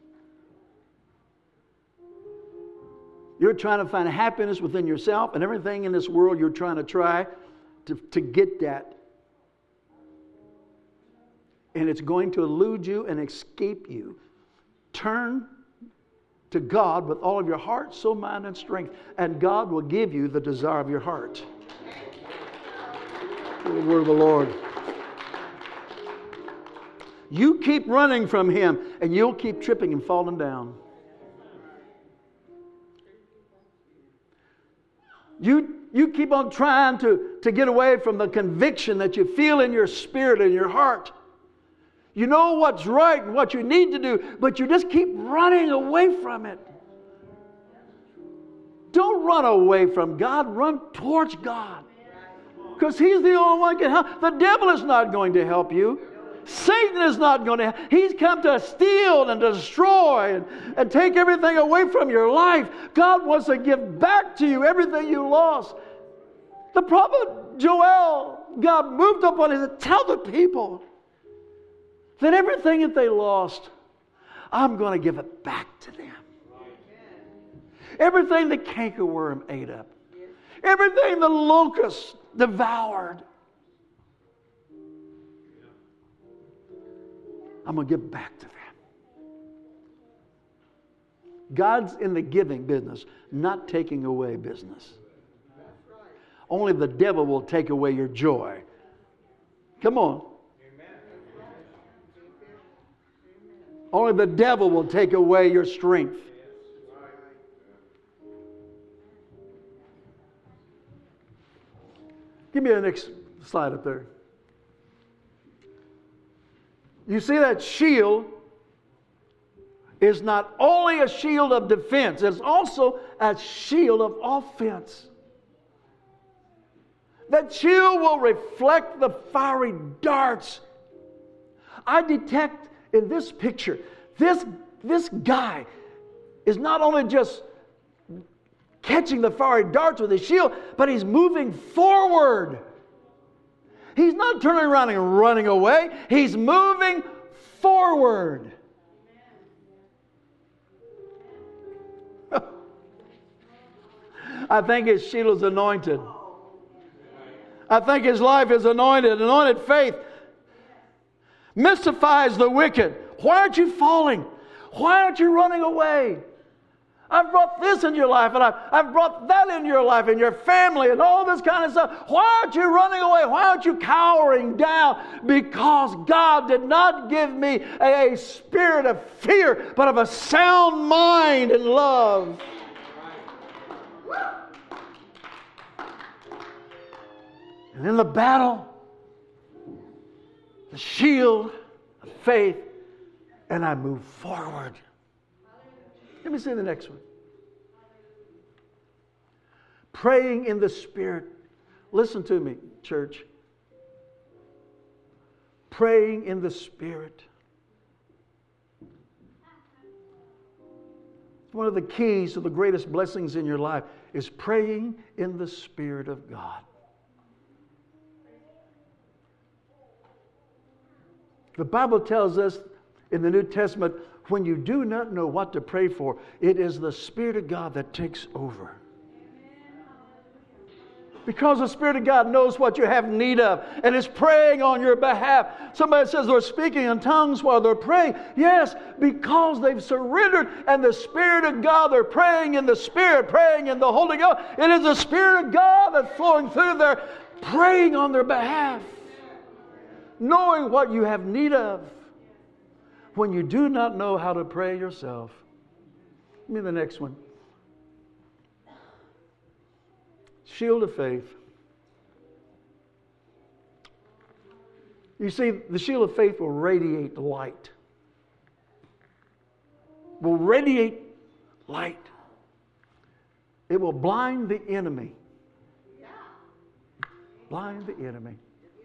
You're trying to find happiness within yourself, and everything in this world you're trying to try to get that. And it's going to elude you and escape you. Turn to God with all of your heart, soul, mind, and strength, and God will give you the desire of your heart. The word of the Lord. You keep running from Him, and you'll keep tripping and falling down. You keep on trying to get away from the conviction that you feel in your spirit and your heart. You know what's right and what you need to do, but you just keep running away from it. Don't run away from God. Run towards God. Because He's the only one who can help. The devil is not going to help you. Satan is not going to help. He's come to steal and destroy and take everything away from your life. God wants to give back to you everything you lost. The prophet Joel, God moved up on his and tell the people that everything that they lost, I'm going to give it back to them. Everything the cankerworm ate up. Everything the locust devoured. I'm going to give back to them. God's in the giving business, not taking away business. Only the devil will take away your joy. Come on. Only the devil will take away your strength. Give me the next slide up there. You see that shield is not only a shield of defense, it's also a shield of offense. That shield will reflect the fiery darts. I detect in this picture, this guy is not only just catching the fiery darts with his shield, but he's moving forward. He's not turning around and running away. He's moving forward. I think his shield is anointed. I think his life is anointed. Anointed faith mystifies the wicked. Why aren't you falling? Why aren't you running away? I've brought this in your life, and I've brought that in your life, and your family, and all this kind of stuff. Why aren't you running away? Why aren't you cowering down? Because God did not give me a spirit of fear, but of a sound mind and love. And in the battle, the shield of faith, and I move forward. Let me see the next one. Praying in the Spirit. Listen to me, church. Praying in the Spirit. One of the keys to the greatest blessings in your life is praying in the Spirit of God. The Bible tells us in the New Testament, when you do not know what to pray for, it is the Spirit of God that takes over. Because the Spirit of God knows what you have need of and is praying on your behalf. Somebody says they're speaking in tongues while they're praying. Yes, because they've surrendered and the Spirit of God, they're praying in the Spirit, praying in the Holy Ghost. It is the Spirit of God that's flowing through there, praying on their behalf. Knowing what you have need of. When you do not know how to pray yourself. Give me the next one. Shield of faith. You see, the shield of faith will radiate light. Will radiate light. It will blind the enemy. Blind the enemy.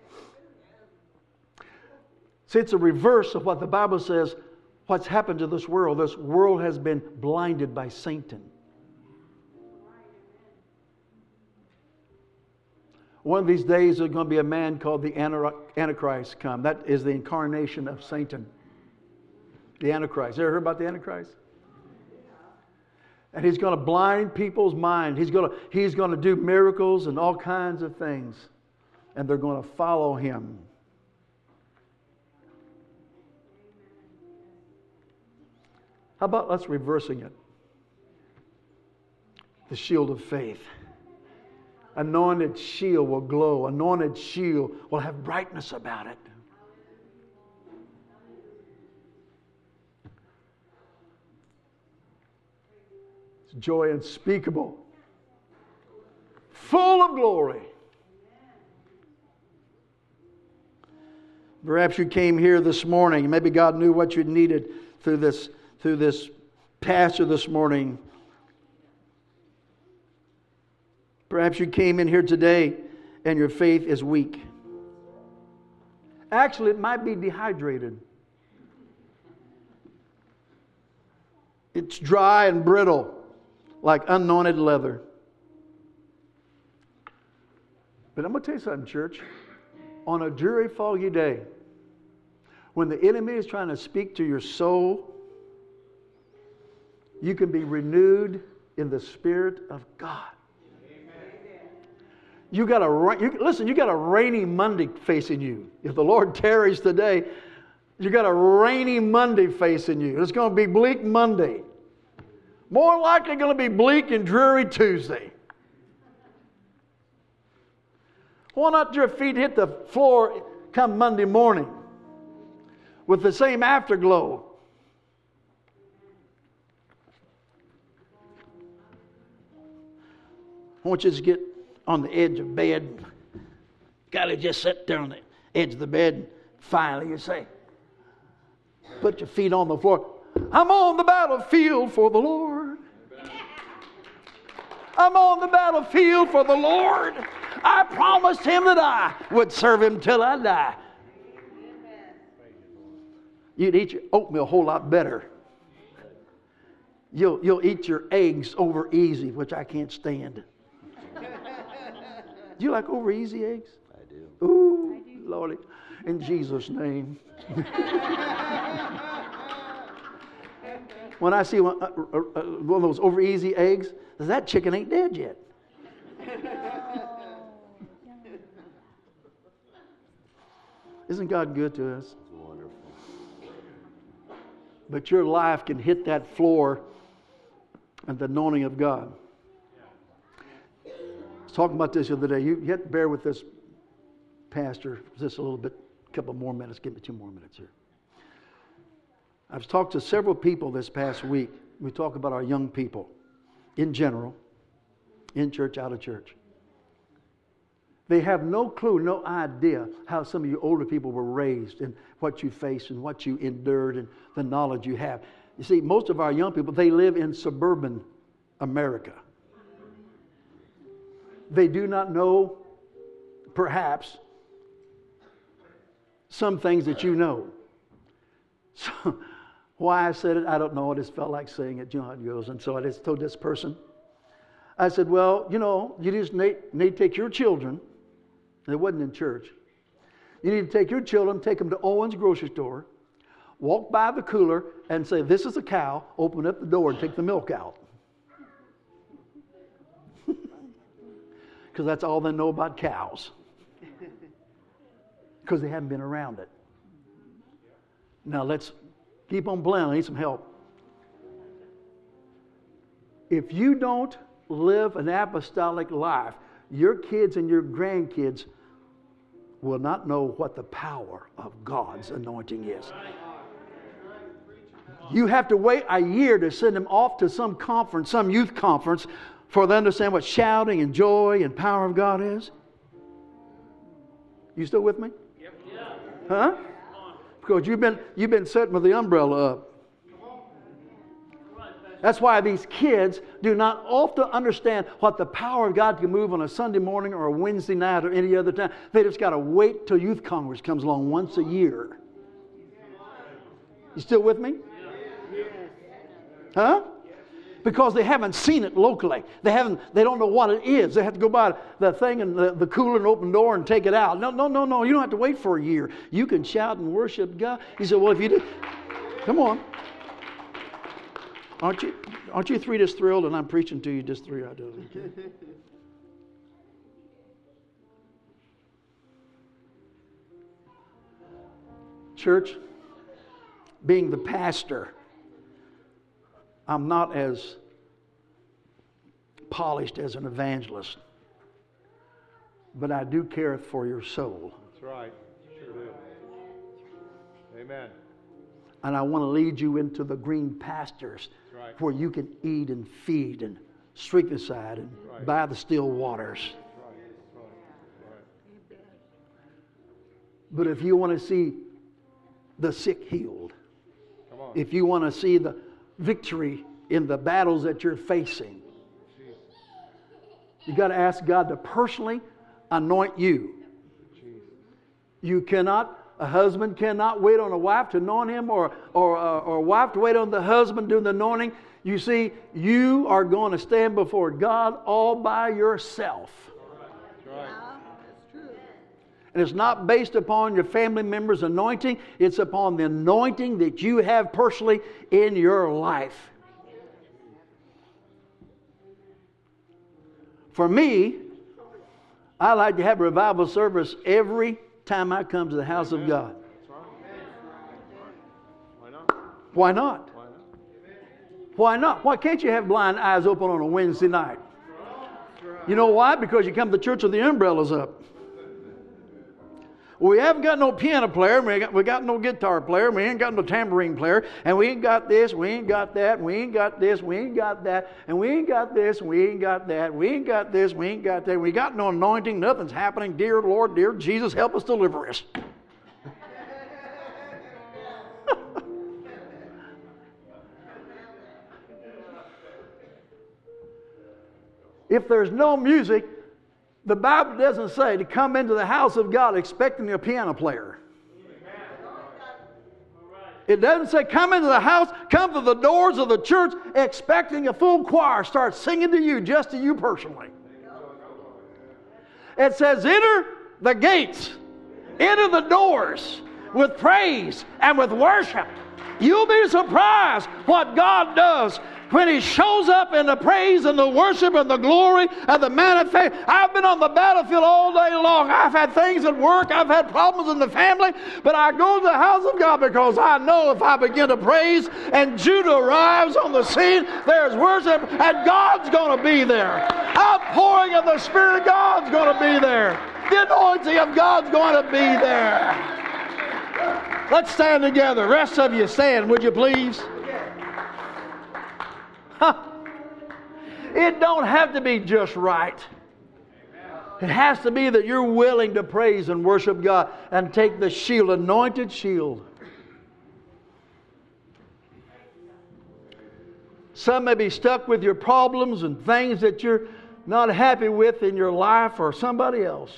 See, it's a reverse of what the Bible says, what's happened to this world. This world has been blinded by Satan. One of these days there's going to be a man called the Antichrist come. That is the incarnation of Satan. The Antichrist. You ever heard about the Antichrist? And he's going to blind people's mind. He's going to do miracles and all kinds of things. And they're going to follow him. How about us reversing it? The shield of faith. Anointed shield will glow. Anointed shield will have brightness about it. It's joy unspeakable. Full of glory. Perhaps you came here this morning. Maybe God knew what you needed through this pastor this morning. Perhaps you came in here today and your faith is weak. Actually, it might be dehydrated. It's dry and brittle, like unanointed leather. But I'm going to tell you something, church. On a dreary, foggy day, when the enemy is trying to speak to your soul, you can be renewed in the Spirit of God. You got a rainy Monday facing you. If the Lord tarries today, you got a rainy Monday facing you. It's going to be bleak Monday. More likely going to be bleak and dreary Tuesday. Why not your feet hit the floor come Monday morning with the same afterglow? I want you to just get on the edge of bed. Got to just sit there on the edge of the bed. Finally, you say, put your feet on the floor. I'm on the battlefield for the Lord. I'm on the battlefield for the Lord. I promised Him that I would serve Him till I die. You'd eat your oatmeal a whole lot better. You'll eat your eggs over easy, which I can't stand. Do you like over easy eggs? I do. Ooh, Lordy, in Jesus' name. When I see one of those over easy eggs, that chicken ain't dead yet. Isn't God good to us? It's wonderful. But your life can hit that floor and the anointing of God. I was talking about this the other day. You have to bear with this pastor just a little bit, a couple more minutes. Give me 2 more minutes here. I've talked to several people this past week. We talk about our young people in general, in church, out of church. They have no clue, no idea how some of you older people were raised and what you faced and what you endured and the knowledge you have. You see, most of our young people, they live in suburban America. They do not know, perhaps, some things that you know. So, why I said it, I don't know. I just felt like saying it. You know how it goes. And so I just told this person, I said, well, you just need to take your children. And it wasn't in church. You need to take your children, take them to Owen's grocery store, walk by the cooler and say, this is a cow. Open up the door and take the milk out. Because that's all they know about cows. Because they haven't been around it. Now let's keep on playing. I need some help. If you don't live an apostolic life, your kids and your grandkids will not know what the power of God's anointing is. You have to wait a year to send them off to some conference, some youth conference, for them to understand what shouting and joy and power of God is. You still with me? Huh? Because you've been sitting with the umbrella up. That's why these kids do not often understand what the power of God can move on a Sunday morning or a Wednesday night or any other time. They just got to wait till Youth Congress comes along once a year. You still with me? Huh? Because they haven't seen it locally. They don't know what it is. They have to go by the thing and the cooler and open door and take it out. No. You don't have to wait for a year. You can shout and worship God. He said, well, if you do, come on. Aren't you three just thrilled? And I'm preaching to you just three. I do. Church, being the pastor, I'm not as polished as an evangelist, but I do care for your soul. That's right. Sure do. Amen. And I want to lead you into the green pastures Right. where you can eat and feed and streak the side and Right. by the still waters. Right. But if you want to see the sick healed, Come on. if you want to see the victory in the battles that you're facing, you got to ask God to personally anoint you. You cannot, a husband cannot wait on a wife to anoint him, or a wife to wait on the husband doing the anointing. You see, you are going to stand before God all by yourself. That's right. And it's not based upon your family members' anointing. It's upon the anointing that you have personally in your life. For me, I like to have a revival service every time I come to the house of God. That's right. Why not? Why not? Why not? Why not? Why can't you have blind eyes open on a Wednesday night? You know why? Because you come to church with the umbrellas up. We haven't got no piano player, we got no guitar player, we ain't got no tambourine player, and we ain't got this, we ain't got that, we ain't got this, we ain't got that, and we ain't got this, we ain't got that, we ain't got this, we ain't got that. We got no anointing, nothing's happening. Dear Lord, dear Jesus, help us, deliver us. If there's no music, the Bible doesn't say to come into the house of God expecting a piano player. It doesn't say come into the house, come to the doors of the church expecting a full choir start singing to you, just to you personally. It says enter the gates, enter the doors with praise and with worship. You'll be surprised what God does when He shows up in the praise and the worship and the glory and the manifest. I've been on the battlefield all day long. I've had things at work. I've had problems in the family. But I go to the house of God because I know if I begin to praise and Judah arrives on the scene, there's worship and God's going to be there. Outpouring of the Spirit of God's going to be there. The anointing of God's going to be there. Let's stand together. The rest of you stand, would you please? It don't have to be just right. It has to be that you're willing to praise and worship God and take the shield, anointed shield. Some may be stuck with your problems and things that you're not happy with in your life or somebody else.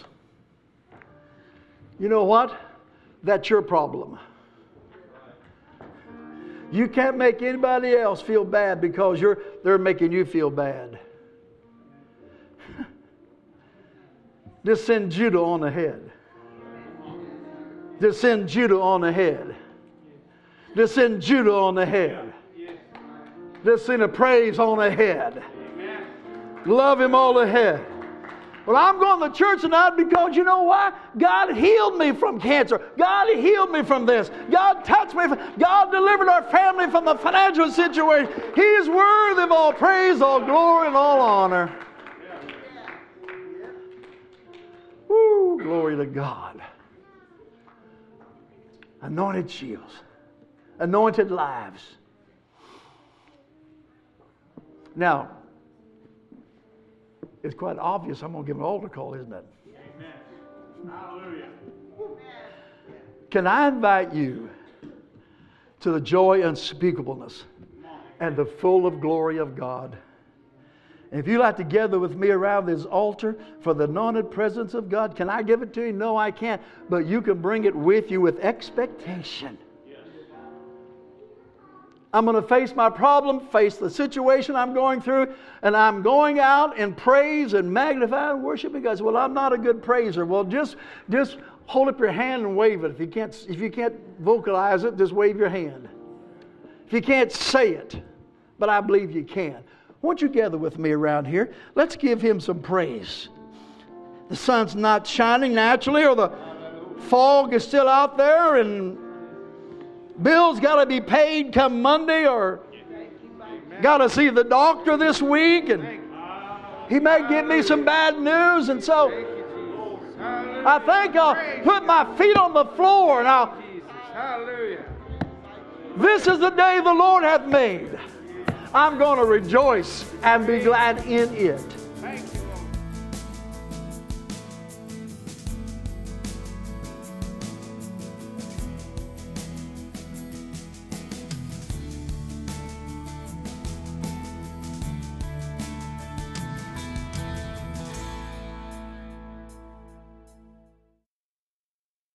You know what? That's your problem. You can't make anybody else feel bad because they're making you feel bad. Just send Judah on ahead. Just send Judah on ahead. Just send Judah on ahead. Just send a praise on ahead. Love Him all ahead. Well, I'm going to church tonight because you know why? God healed me from cancer. God healed me from this. God touched me. God delivered our family from the financial situation. He's worthy of all praise, all glory, and all honor. Woo, glory to God. Anointed shields. Anointed lives. Now, it's quite obvious I'm going to give an altar call, isn't it? Amen. Hallelujah. Can I invite you to the joy unspeakableness and the full of glory of God? And if you'd like to gather with me around this altar for the anointed presence of God, can I give it to you? No, I can't. But you can bring it with you with expectation. I'm going to face my problem, face the situation I'm going through, and I'm going out in praise and magnify and worship God. Well, I'm not a good praiser. Well, just hold up your hand and wave it. If you can't vocalize it, just wave your hand. If you can't say it, but I believe you can. Won't you gather with me around here? Let's give Him some praise. The sun's not shining naturally, or the fog is still out there, and bills got to be paid come Monday, or got to see the doctor this week, and he may give me some bad news, and so I think I'll put my feet on the floor, and this is the day the Lord hath made. I'm going to rejoice and be glad in it.